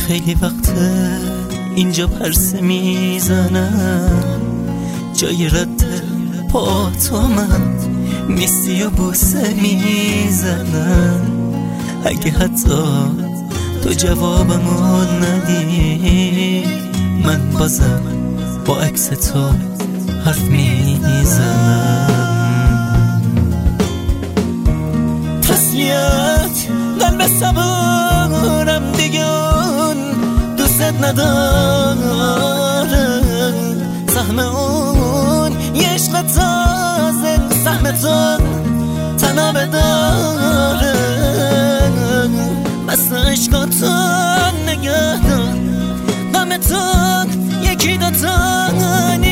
خیلی وقته اینجا پرسه میزنم، جای رد پا تو من نیستی و بوسه میزنم. اگه حتی تو جوابمو ندی، من بازم با عکس تو حرف میزنم. تسلیت قلب صبورم دیگه اون دوست نداره، سهم اون یه عشق تازه سهمتون تنابه داره. بس عشقاتون نگه دار، غمتون یکی دوتا